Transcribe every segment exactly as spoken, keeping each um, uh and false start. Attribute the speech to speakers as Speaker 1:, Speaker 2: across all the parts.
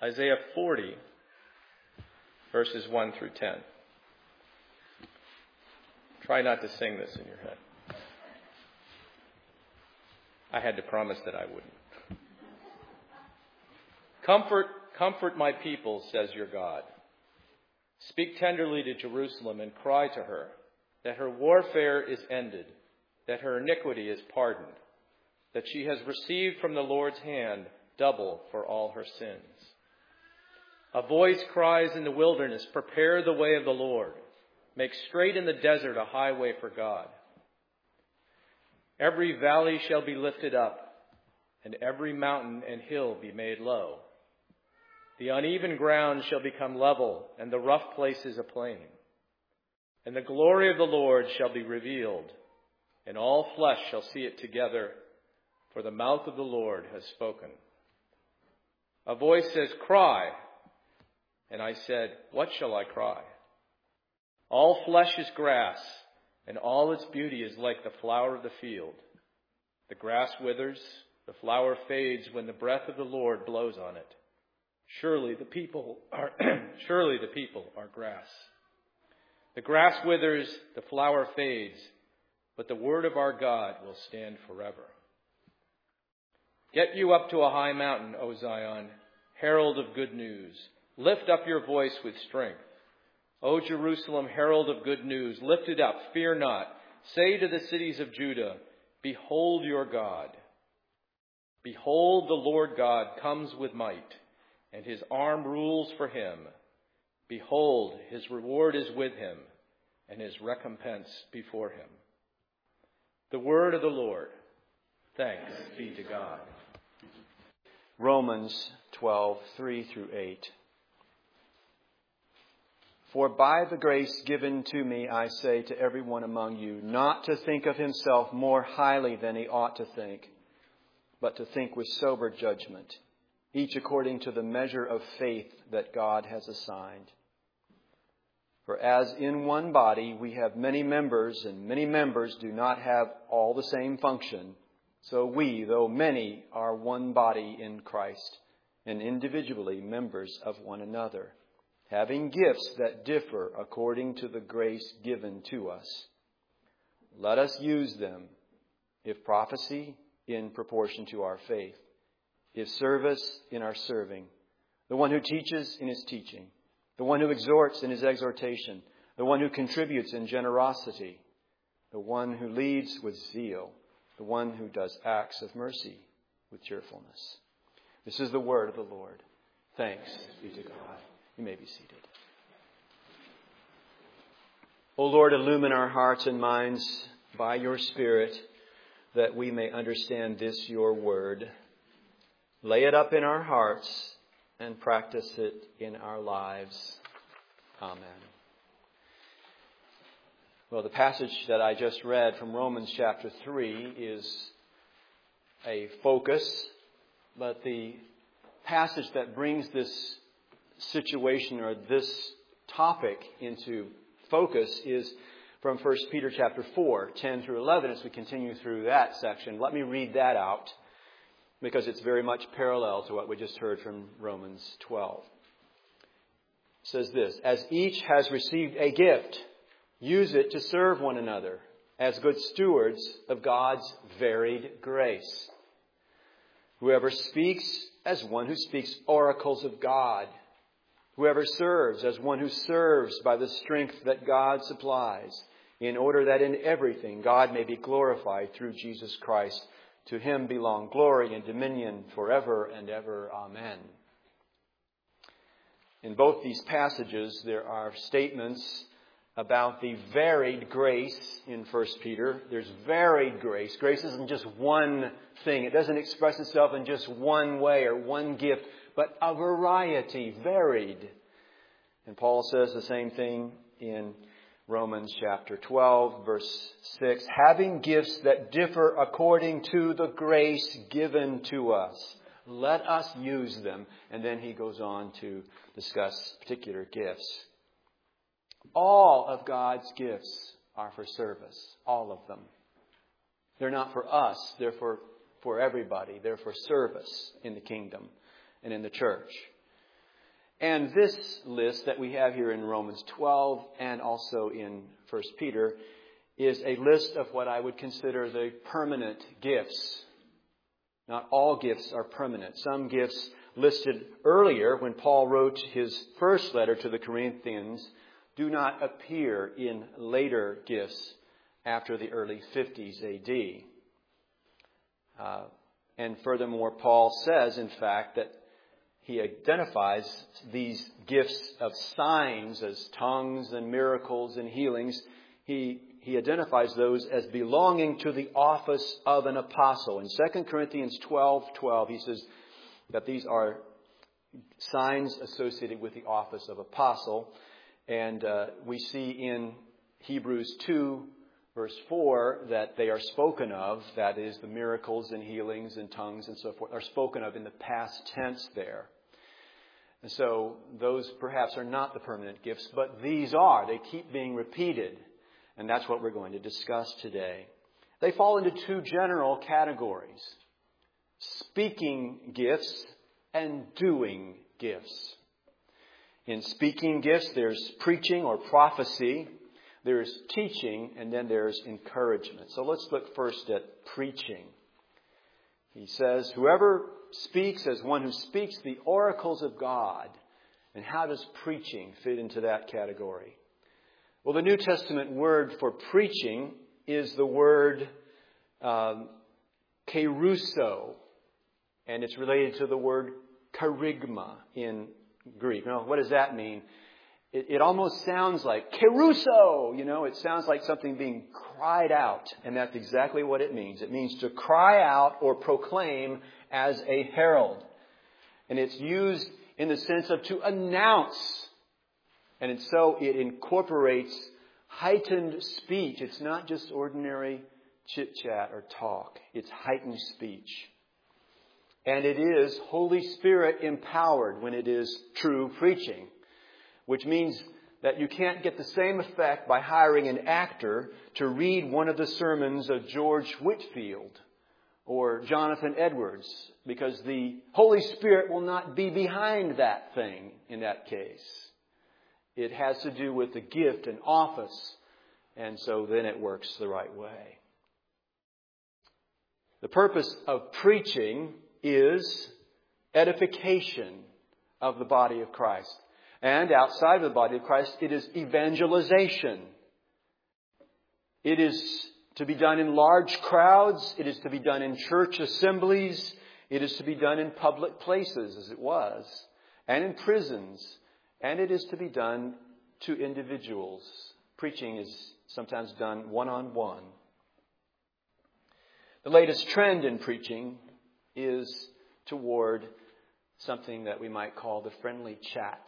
Speaker 1: Isaiah forty, verses one through ten. Try not to sing this in your head. I had to promise that I wouldn't. Comfort, comfort my people, says your God. Speak tenderly to Jerusalem and cry to her that her warfare is ended, that her iniquity is pardoned, that she has received from the Lord's hand double for all her sins. A voice cries in the wilderness, prepare the way of the Lord. Make straight in the desert a highway for God. Every valley shall be lifted up, and every mountain and hill be made low. The uneven ground shall become level, and the rough places a plain. And the glory of the Lord shall be revealed, and all flesh shall see it together, for the mouth of the Lord has spoken. A voice says, cry. And I said, what shall I cry? All flesh is grass, and all its beauty is like the flower of the field. The grass withers, the flower fades when the breath of the Lord blows on it. Surely the people are surely the people are grass. The grass withers, the flower fades, but the word of our God will stand forever. Get you up to a high mountain, O Zion, herald of good news. Lift up your voice with strength. O Jerusalem, herald of good news, lift it up, fear not. Say to the cities of Judah, behold your God. Behold, the Lord God comes with might, and his arm rules for him. Behold, his reward is with him, and his recompense before him. The word of the Lord. Thanks be to God.
Speaker 2: Romans twelve, three through eight. For by the grace given to me, I say to everyone among you, not to think of himself more highly than he ought to think, but to think with sober judgment, each according to the measure of faith that God has assigned. For as in one body we have many members, and many members do not have all the same function, so we, though many, are one body in Christ, and individually members of one another, having gifts that differ according to the grace given to us. Let us use them, if prophecy, in proportion to our faith, if service, in our serving, the one who teaches in his teaching, the one who exhorts in his exhortation, the one who contributes in generosity, the one who leads with zeal, the one who does acts of mercy with cheerfulness. This is the word of the Lord. Thanks be to God. You may be seated. O Lord, illumine our hearts and minds by your Spirit, that we may understand this, your word. Lay it up in our hearts and practice it in our lives. Amen. Well, the passage that I just read from Romans chapter three is a focus, but the passage that brings this situation or this topic into focus is from First Peter chapter four, ten through eleven, as we continue through that section. Let me read that out, because it's very much parallel to what we just heard from Romans twelve. It says this, as each has received a gift, use it to serve one another as good stewards of God's varied grace. Whoever speaks, as one who speaks oracles of God. Whoever serves, as one who serves by the strength that God supplies, in order that in everything God may be glorified through Jesus Christ. To him belong glory and dominion forever and ever. Amen. In both these passages, there are statements about the varied grace in First Peter. There's varied grace. Grace isn't just one thing. It doesn't express itself in just one way or one gift, but a variety, varied. And Paul says the same thing in Romans chapter twelve, verse six, having gifts that differ according to the grace given to us. Let us use them. And then he goes on to discuss particular gifts. All of God's gifts are for service. All of them. They're not for us. They're for, for everybody. They're for service in the kingdom and in the church. And this list that we have here in Romans twelve and also in First Peter is a list of what I would consider the permanent gifts. Not all gifts are permanent. Some gifts listed earlier when Paul wrote his first letter to the Corinthians do not appear in later gifts after the early fifties A D. Uh, and furthermore, Paul says, in fact, that he identifies these gifts of signs as tongues and miracles and healings. He, he identifies those as belonging to the office of an apostle. In Second Corinthians twelve twelve, he says that these are signs associated with the office of apostle. And uh, we see in Hebrews two, verse four, that they are spoken of, that is, the miracles and healings and tongues and so forth, are spoken of in the past tense there. And so those perhaps are not the permanent gifts, but these are. They keep being repeated. And that's what we're going to discuss today. They fall into two general categories: speaking gifts and doing gifts. In speaking gifts, there's preaching or prophecy, there's teaching, and then there's encouragement. So let's look first at preaching. He says, whoever speaks as one who speaks the oracles of God. And how does preaching fit into that category? Well, the New Testament word for preaching is the word um, keruso, and it's related to the word kerygma in Greek. Now, what does that mean? It, it almost sounds like keruso, you know, it sounds like something being cried out, and that's exactly what it means. It means to cry out or proclaim as a herald. And it's used in the sense of to announce. And so it incorporates heightened speech. It's not just ordinary chit-chat or talk. It's heightened speech. And it is Holy Spirit empowered when it is true preaching, which means that you can't get the same effect by hiring an actor to read one of the sermons of George Whitefield or Jonathan Edwards, because the Holy Spirit will not be behind that thing in that case. It has to do with the gift and office, and so then it works the right way. The purpose of preaching is edification of the body of Christ. And outside of the body of Christ, it is evangelization. It is to be done in large crowds. It is to be done in church assemblies. It is to be done in public places, as it was, and in prisons. And it is to be done to individuals. Preaching is sometimes done one-on-one. The latest trend in preaching is toward something that we might call the friendly chat.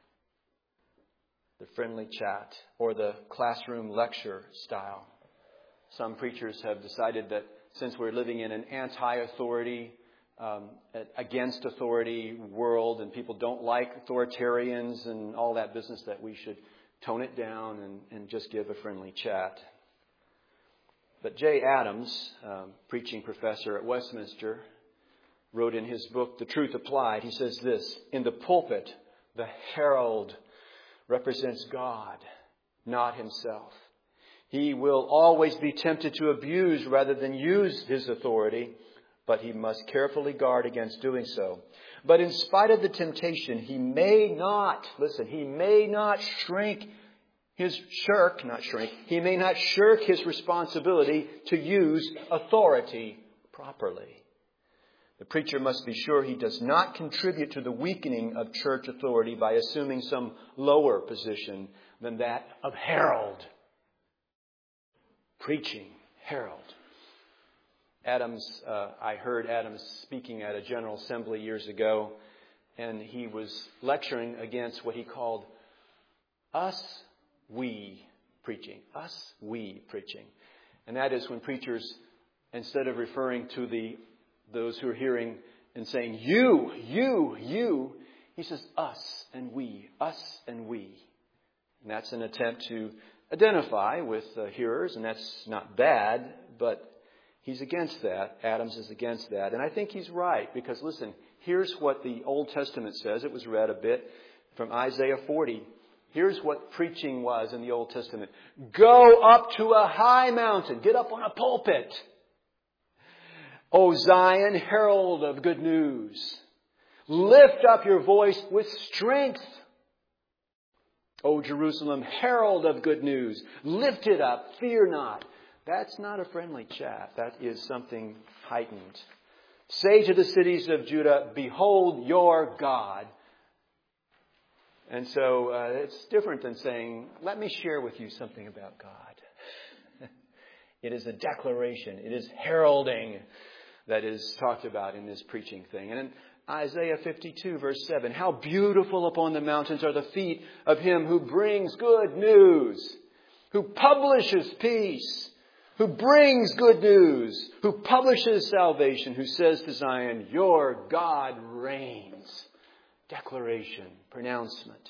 Speaker 2: The friendly chat, or the classroom lecture style. Some preachers have decided that since we're living in an anti-authority, um, against authority world, and people don't like authoritarians and all that business, that we should tone it down and, and just give a friendly chat. But Jay Adams, um, preaching professor at Westminster, wrote in his book, The Truth Applied, he says this: in the pulpit, the herald represents God, not himself. He will always be tempted to abuse rather than use his authority, but he must carefully guard against doing so. But in spite of the temptation, he may not, listen, he may not shrink his shirk, not shrink, he may not shirk his responsibility to use authority properly. The preacher must be sure he does not contribute to the weakening of church authority by assuming some lower position than that of herald. Preaching, herald. Adams, uh, I heard Adams speaking at a General Assembly years ago, and he was lecturing against what he called us, we preaching. Us, we preaching. And that is when preachers, instead of referring to the those who are hearing and saying, you, you, you, he says us and we, us and we. And that's an attempt to identify with uh, hearers, and that's not bad, but he's against that. Adams is against that. And I think he's right, because listen, here's what the Old Testament says. It was read a bit. from Isaiah forty. Here's what preaching was in the Old Testament. Go up to a high mountain. Get up on a pulpit. O Zion, herald of good news. Lift up your voice with strength. O Jerusalem, herald of good news. Lift it up. Fear not. That's not a friendly chat. That is something heightened. Say to the cities of Judah, behold your God. And so uh, it's different than saying, let me share with you something about God. It is a declaration. It is heralding that is talked about in this preaching thing. And in Isaiah fifty-two, verse seven, how beautiful upon the mountains are the feet of him who brings good news, who publishes peace, who brings good news, who publishes salvation, who says to Zion, your God reigns. Declaration, pronouncement.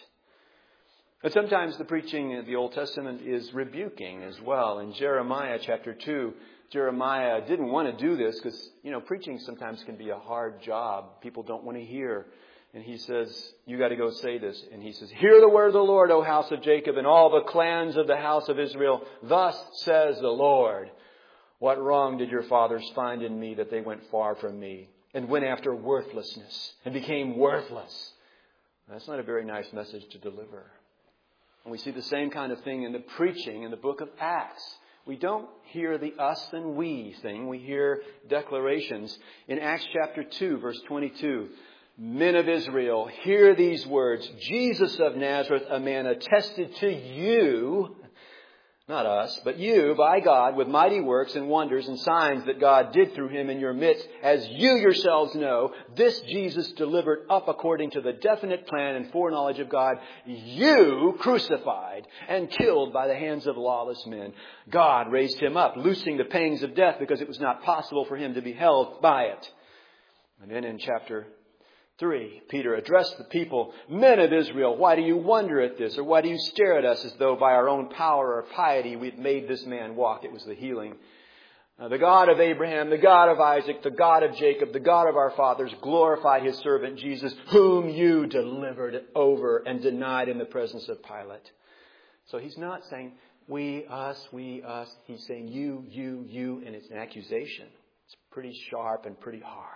Speaker 2: But sometimes the preaching of the Old Testament is rebuking as well. In Jeremiah chapter two, Jeremiah didn't want to do this because, you know, preaching sometimes can be a hard job. People don't want to hear. And he says, you got to go say this. And he says, hear the word of the Lord, O house of Jacob, and all the clans of the house of Israel. Thus says the Lord, what wrong did your fathers find in me that they went far from me and went after worthlessness and became worthless? That's not a very nice message to deliver. And we see the same kind of thing in the preaching in the book of Acts. We don't hear the us and we thing. We hear declarations. In Acts chapter two, verse twenty-two, men of Israel, hear these words. Jesus of Nazareth, a man attested to you, not us, but you, by God, with mighty works and wonders and signs that God did through him in your midst, as you yourselves know, this Jesus delivered up according to the definite plan and foreknowledge of God, you crucified and killed by the hands of lawless men. God raised him up, loosing the pangs of death because it was not possible for him to be held by it. And then in chapter Three, Peter addressed the people, men of Israel, why do you wonder at this? Or why do you stare at us as though by our own power or piety we've made this man walk? It was the healing. Uh, the God of Abraham, the God of Isaac, the God of Jacob, the God of our fathers glorified his servant Jesus, whom you delivered over and denied in the presence of Pilate. So he's not saying we, us, we, us. He's saying you, you, you, and it's an accusation. It's pretty sharp and pretty hard.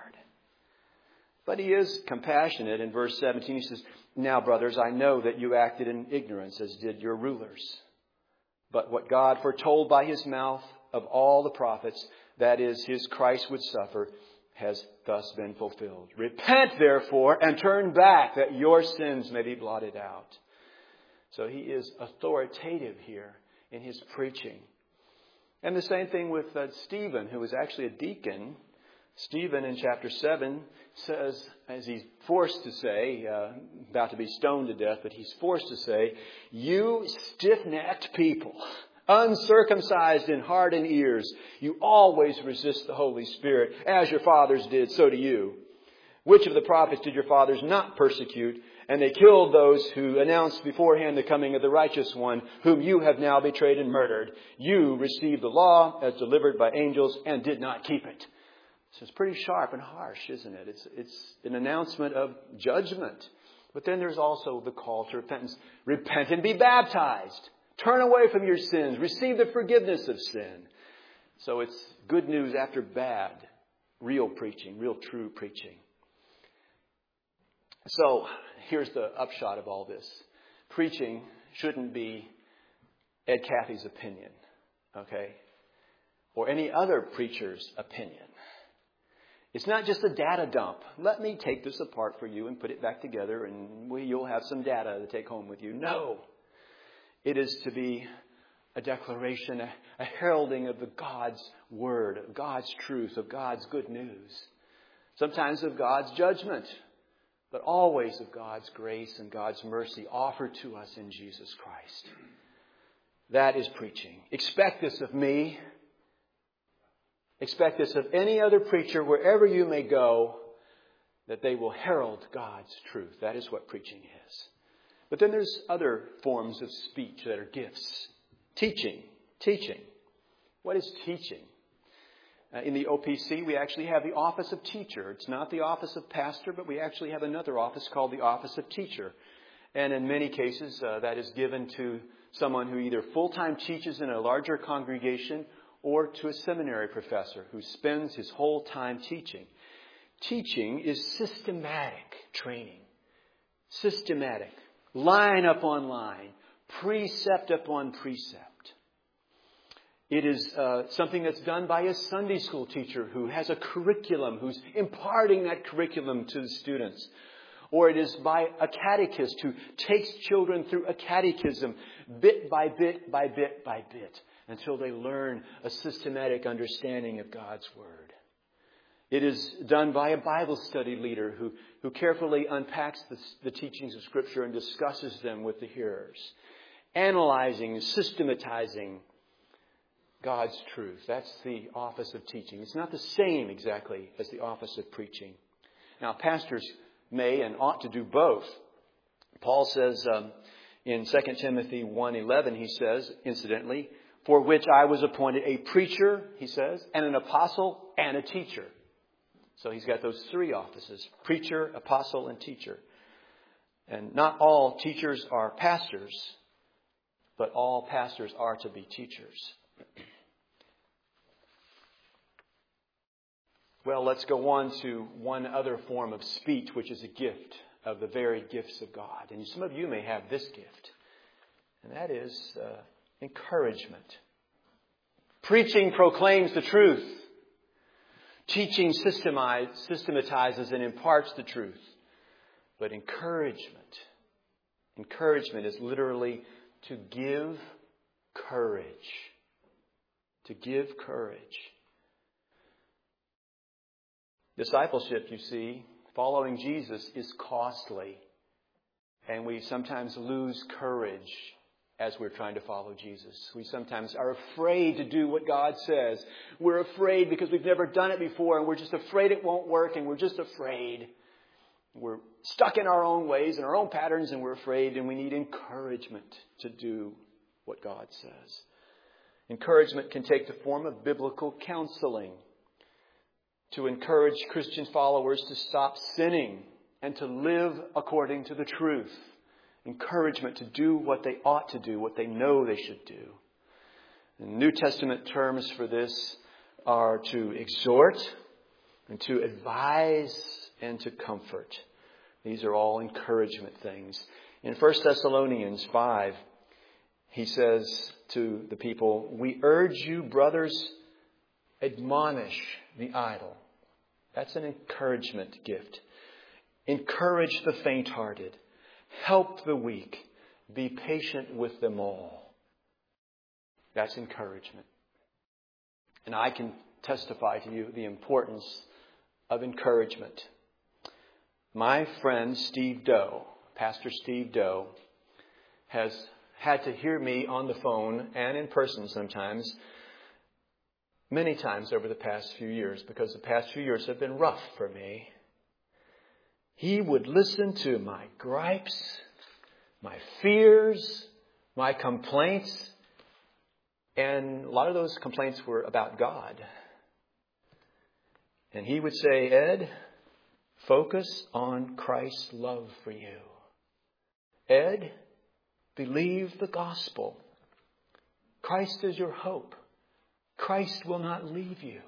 Speaker 2: But he is compassionate. In verse seventeen, he says, now, brothers, I know that you acted in ignorance, as did your rulers. But what God foretold by his mouth of all the prophets, that is, his Christ would suffer, has thus been fulfilled. Repent, therefore, and turn back, that your sins may be blotted out. So he is authoritative here in his preaching. And the same thing with uh, Stephen, who was actually a deacon. Stephen in chapter seven says, as he's forced to say, uh, about to be stoned to death, but he's forced to say, you stiff-necked people, uncircumcised in heart and ears, you always resist the Holy Spirit, as your fathers did, so do you. Which of the prophets did your fathers not persecute? And they killed those who announced beforehand the coming of the righteous one, whom you have now betrayed and murdered. You received the law as delivered by angels and did not keep it. So it's pretty sharp and harsh, isn't it? It's, it's an announcement of judgment. But then there's also the call to repentance. Repent and be baptized. Turn away from your sins. Receive the forgiveness of sin. So it's good news after bad. Real preaching, real true preaching. So here's the upshot of all this. Preaching shouldn't be Ed Cathy's opinion, okay? Or any other preacher's opinion. It's not just a data dump. Let me take this apart for you and put it back together and we, you'll have some data to take home with you. No. It is to be a declaration, a, a heralding of the God's word, of God's truth, of God's good news. Sometimes of God's judgment, but always of God's grace and God's mercy offered to us in Jesus Christ. That is preaching. Expect this of me. Expect this of any other preacher, wherever you may go, that they will herald God's truth. That is what preaching is. But then there's other forms of speech that are gifts. Teaching. Teaching. What is teaching? Uh, in the O P C, we actually have the office of teacher. It's not the office of pastor, but we actually have another office called the office of teacher. And in many cases, uh, that is given to someone who either full-time teaches in a larger congregation or to a seminary professor who spends his whole time teaching. Teaching is systematic training. Systematic. Line upon line. Precept upon precept. It is uh, something that's done by a Sunday school teacher who has a curriculum, who's imparting that curriculum to the students. Or it is by a catechist who takes children through a catechism bit by bit by bit by bit until they learn a systematic understanding of God's Word. It is done by a Bible study leader who, who carefully unpacks the, the teachings of Scripture and discusses them with the hearers. Analyzing, systematizing God's truth. That's the office of teaching. It's not the same exactly as the office of preaching. Now, pastors may and ought to do both. Paul says um, in Second Timothy one eleven, he says, incidentally, for which I was appointed a preacher, he says, and an apostle and a teacher. So he's got those three offices, preacher, apostle, and teacher. And not all teachers are pastors, but all pastors are to be teachers. Well, let's go on to one other form of speech, which is a gift of the very gifts of God. And some of you may have this gift, and that is uh, encouragement. Preaching proclaims the truth. Teaching systematizes and imparts the truth. But encouragement, encouragement is literally to give courage. To give courage. Discipleship, you see, following Jesus is costly. And we sometimes lose courage as we're trying to follow Jesus. We sometimes are afraid to do what God says. We're afraid because we've never done it before, and we're just afraid it won't work, and we're just afraid. We're stuck in our own ways and our own patterns, and we're afraid, and we need encouragement to do what God says. Encouragement can take the form of biblical counseling to encourage Christian followers to stop sinning and to live according to the truth. Encouragement to do what they ought to do, what they know they should do. The New Testament terms for this are to exhort and to advise and to comfort. These are all encouragement things. In First Thessalonians five, he says to the people, we urge you, brothers, admonish the idle. That's an encouragement gift. Encourage the faint-hearted. Help the weak. Be patient with them all. That's encouragement. And I can testify to you the importance of encouragement. My friend Steve Doe, Pastor Steve Doe, has had to hear me on the phone and in person sometimes, many times over the past few years, because the past few years have been rough for me. He would listen to my gripes, my fears, my complaints, and a lot of those complaints were about God. And he would say, Ed, focus on Christ's love for you. Ed, believe the gospel. Christ is your hope. Christ will not leave you.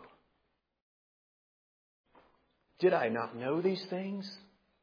Speaker 2: Did I not know these things?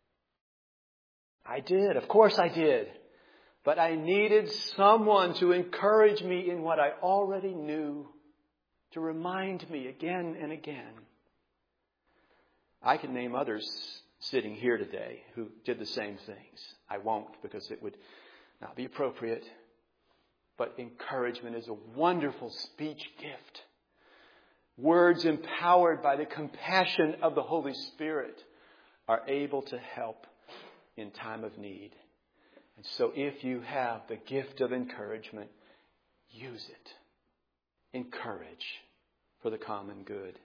Speaker 2: I did. Of course I did. But I needed someone to encourage me in what I already knew, to remind me again and again. I can name others sitting here today who did the same things. I won't, because it would not be appropriate. But encouragement is a wonderful speech gift. Words empowered by the compassion of the Holy Spirit are able to help in time of need. And so if you have the gift of encouragement, use it. Encourage for the common good.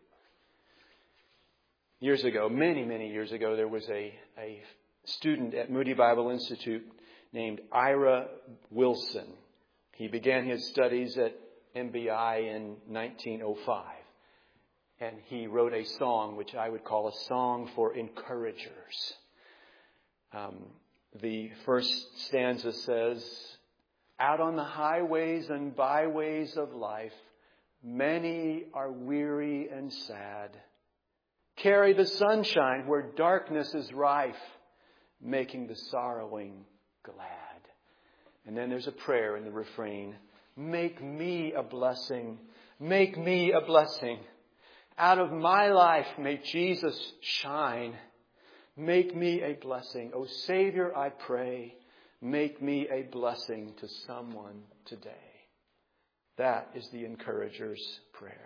Speaker 2: Years ago, many, many years ago, there was a, a student at Moody Bible Institute named Ira Wilson. He began his studies at M B I in nineteen oh five. And he wrote a song, which I would call a song for encouragers. Um, The first stanza says, out on the highways and byways of life, many are weary and sad. Carry the sunshine where darkness is rife, making the sorrowing glad. And then there's a prayer in the refrain. Make me a blessing. Make me a blessing. Out of my life may Jesus shine. Make me a blessing. O Savior, I pray, make me a blessing to someone today. That is the encourager's prayer.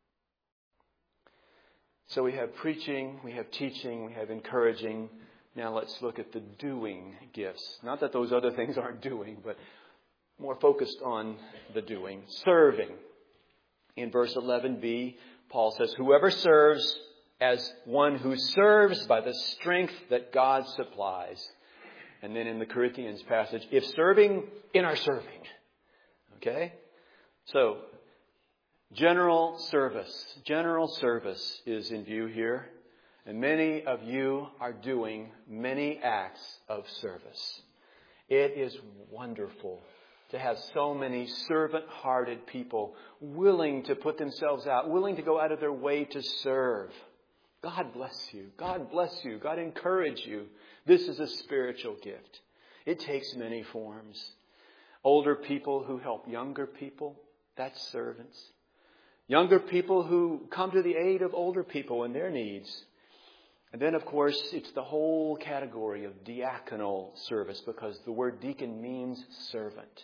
Speaker 2: So we have preaching, we have teaching, we have encouraging. Now let's look at the doing gifts. Not that those other things aren't doing, but more focused on the doing. Serving. In verse eleven b, Paul says, whoever serves as one who serves by the strength that God supplies. And then in the Corinthians passage, if serving, in our serving. Okay? So, general service. General service is in view here. And many of you are doing many acts of service. It is wonderful to have so many servant-hearted people willing to put themselves out, willing to go out of their way to serve. God bless you. God bless you. God encourage you. This is a spiritual gift. It takes many forms. Older people who help younger people, that's servants. Younger people who come to the aid of older people in their needs. And then, of course, it's the whole category of diaconal service, because the word deacon means servant.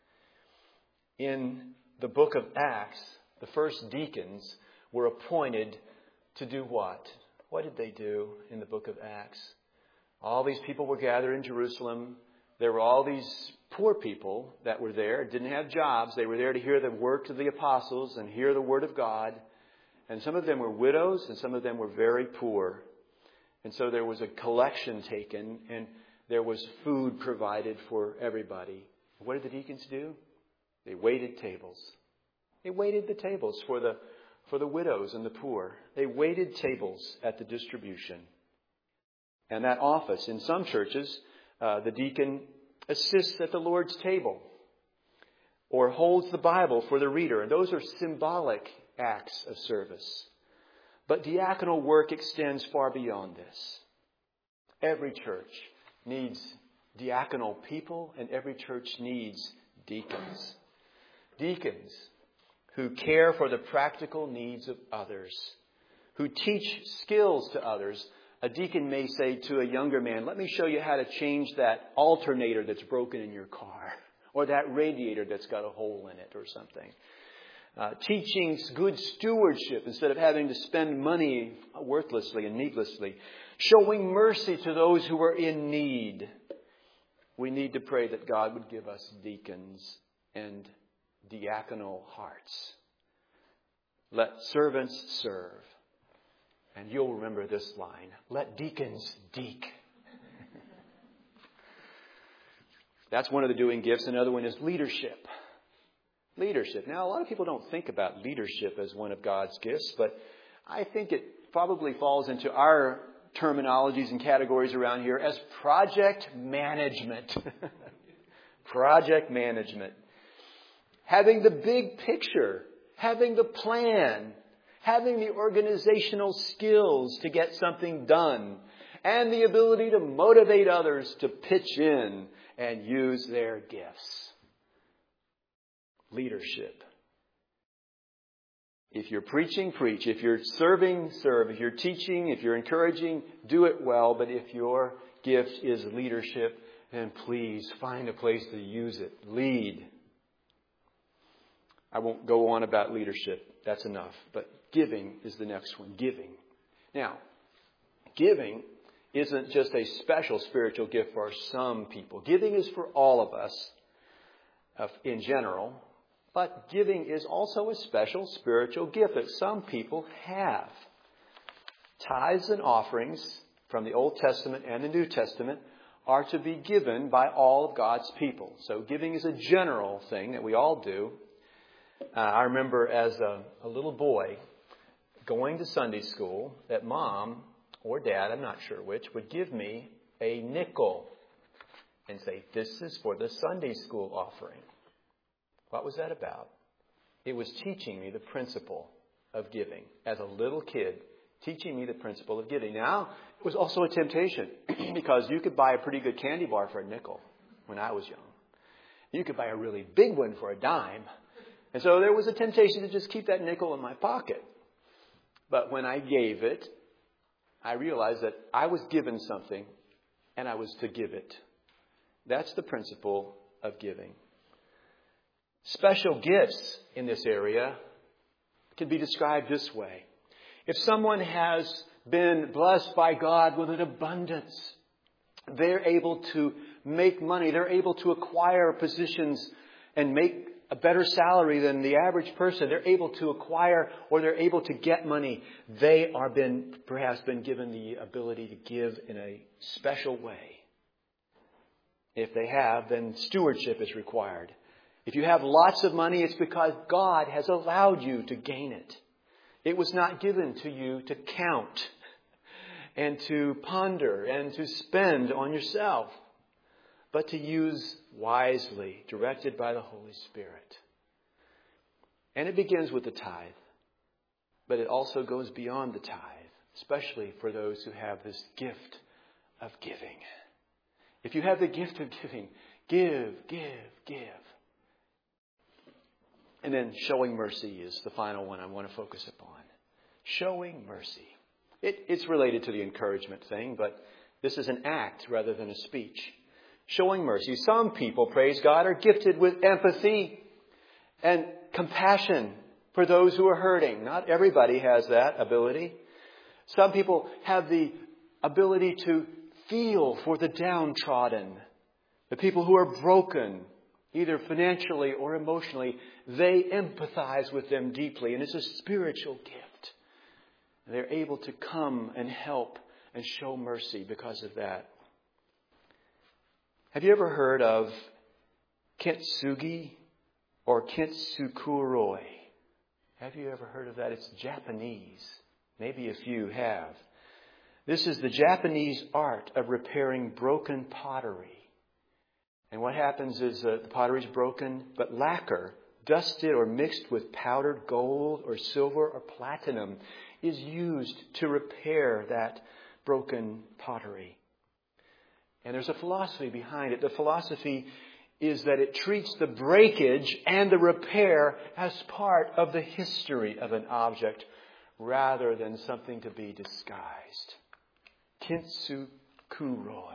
Speaker 2: In the book of Acts, the first deacons were appointed to do what? What did they do in the book of Acts? All these people were gathered in Jerusalem. There were all these poor people that were there, didn't have jobs. They were there to hear the work of the apostles and hear the word of God. And some of them were widows and some of them were very poor. And so there was a collection taken and there was food provided for everybody. What did the deacons do? They waited tables. They waited the tables for the for the widows and the poor. They waited tables at the distribution. And that office, in some churches, uh, the deacon assists at the Lord's table or holds the Bible for the reader. And those are symbolic acts of service. But diaconal work extends far beyond this. Every church needs diaconal people, and every church needs deacons. Deacons who care for the practical needs of others, who teach skills to others. A deacon may say to a younger man, let me show you how to change that alternator that's broken in your car, or that radiator that's got a hole in it or something. Uh, teaching good stewardship instead of having to spend money worthlessly and needlessly. Showing mercy to those who are in need. We need to pray that God would give us deacons and diaconal hearts. Let servants serve. And you'll remember this line. Let deacons deek. That's one of the doing gifts. Another one is leadership. Leadership. Now, a lot of people don't think about leadership as one of God's gifts, but I think it probably falls into our terminologies and categories around here as project management. Project management. Having the big picture, having the plan, having the organizational skills to get something done, and the ability to motivate others to pitch in and use their gifts. Leadership. If you're preaching, preach. If you're serving, serve. If you're teaching, if you're encouraging, do it well. But if your gift is leadership, then please find a place to use it. Lead. I won't go on about leadership. That's enough. But giving is the next one. Giving. Now, giving isn't just a special spiritual gift for some people. Giving is for all of us uh, in general. But giving is also a special spiritual gift that some people have. Tithes and offerings from the Old Testament and the New Testament are to be given by all of God's people. So giving is a general thing that we all do. Uh, I remember as a, a little boy going to Sunday school that Mom or Dad, I'm not sure which, would give me a nickel. and say, this is for the Sunday school offering. What was that about? It was teaching me the principle of giving. As a little kid, teaching me the principle of giving. Now, it was also a temptation because you could buy a pretty good candy bar for a nickel when I was young. You could buy a really big one for a dime. And so there was a temptation to just keep that nickel in my pocket. But when I gave it, I realized that I was given something and I was to give it. That's the principle of giving. Special gifts in this area can be described this way. If someone has been blessed by God with an abundance, they're able to make money. They're able to acquire positions and make a better salary than the average person. They're able to acquire or they're able to get money. They are been perhaps been given the ability to give in a special way. If they have, then stewardship is required. If you have lots of money, it's because God has allowed you to gain it. It was not given to you to count and to ponder and to spend on yourself, but to use wisely, directed by the Holy Spirit. And it begins with the tithe, but it also goes beyond the tithe, especially for those who have this gift of giving. If you have the gift of giving, give, give, give. And then showing mercy is the final one I want to focus upon. Showing mercy. It, it's related to the encouragement thing, but this is an act rather than a speech. Showing mercy. Some people, praise God, are gifted with empathy and compassion for those who are hurting. Not everybody has that ability. Some people have the ability to feel for the downtrodden, the people who are broken, either financially or emotionally. They empathize with them deeply, and it's a spiritual gift. They're able to come and help and show mercy because of that. Have you ever heard of kintsugi or kintsukuroi? Have you ever heard of that? It's Japanese. Maybe a few have. This is the Japanese art of repairing broken pottery. And what happens is uh, the pottery is broken, but lacquer, dusted or mixed with powdered gold or silver or platinum, is used to repair that broken pottery. And there's a philosophy behind it. The philosophy is that it treats the breakage and the repair as part of the history of an object rather than something to be disguised. Kintsukuroi.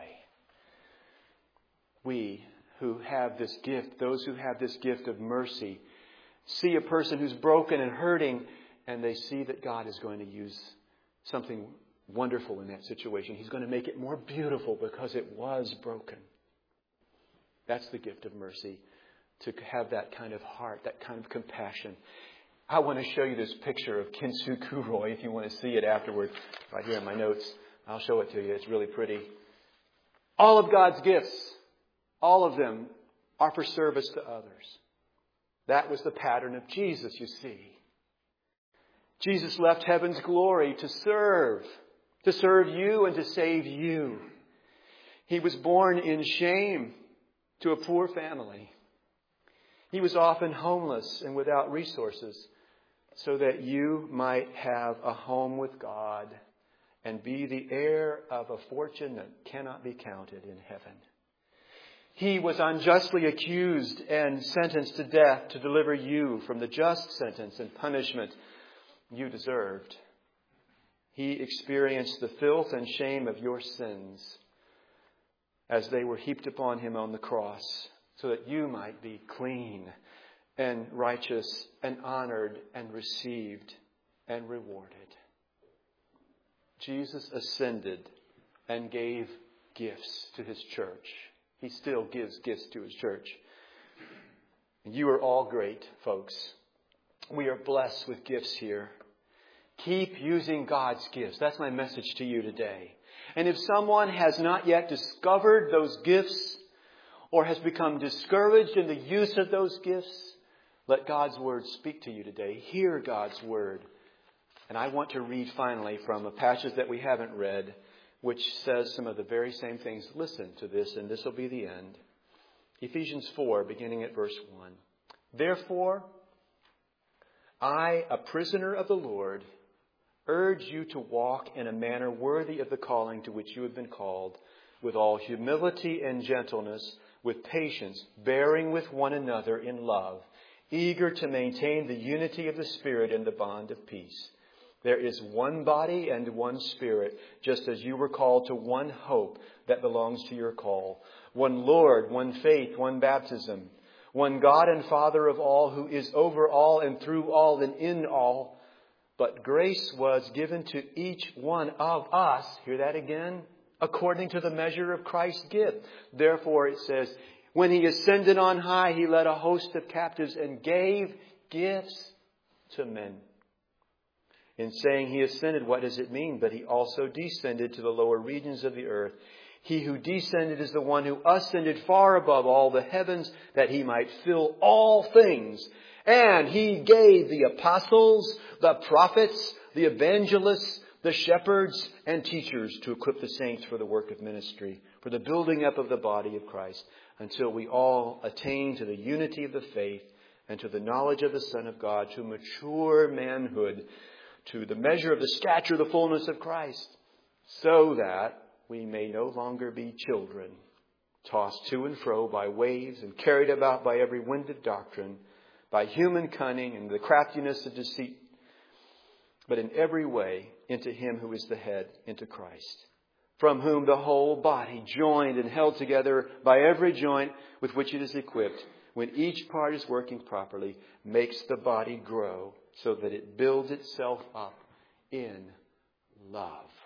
Speaker 2: We who have this gift, those who have this gift of mercy, see a person who's broken and hurting, and they see that God is going to use something wonderful in that situation. He's going to make it more beautiful because it was broken. That's the gift of mercy, to have that kind of heart, that kind of compassion. I want to show you this picture of Kintsukuroi if you want to see it afterward. Right here in my notes. I'll show it to you. It's really pretty. All of God's gifts, all of them are for service to others. That was the pattern of Jesus, you see. Jesus left heaven's glory to serve, to serve you and to save you. He was born in shame to a poor family. He was often homeless and without resources so that you might have a home with God and be the heir of a fortune that cannot be counted in heaven. He was unjustly accused and sentenced to death to deliver you from the just sentence and punishment you deserved. He experienced the filth and shame of your sins as they were heaped upon him on the cross, so that you might be clean and righteous and honored and received and rewarded. Jesus ascended and gave gifts to his church. He still gives gifts to his church. And you are all great, folks. We are blessed with gifts here. Keep using God's gifts. That's my message to you today. And if someone has not yet discovered those gifts or has become discouraged in the use of those gifts, let God's word speak to you today. Hear God's word. And I want to read finally from a passage that we haven't read, which says some of the very same things. Listen to this, and this will be the end. Ephesians four, beginning at verse one. Therefore, I, a prisoner of the Lord, urge you to walk in a manner worthy of the calling to which you have been called, with all humility and gentleness, with patience, bearing with one another in love, eager to maintain the unity of the Spirit in the bond of peace. There is one body and one Spirit, just as you were called to one hope that belongs to your call. One Lord, one faith, one baptism. One God and Father of all, who is over all and through all and in all. But grace was given to each one of us, hear that again, according to the measure of Christ's gift. Therefore, it says, when he ascended on high, he led a host of captives and gave gifts to men. In saying he ascended, what does it mean? But he also descended to the lower regions of the earth. He who descended is the one who ascended far above all the heavens, that he might fill all things. And he gave the apostles, the prophets, the evangelists, the shepherds and teachers to equip the saints for the work of ministry, for the building up of the body of Christ, until we all attain to the unity of the faith and to the knowledge of the Son of God, to mature manhood, to the measure of the stature of the fullness of Christ, so that we may no longer be children, tossed to and fro by waves and carried about by every wind of doctrine, by human cunning and the craftiness of deceit, but in every way into him who is the head, into Christ, from whom the whole body, joined and held together by every joint with which it is equipped, when each part is working properly, makes the body grow so that it builds itself up in love.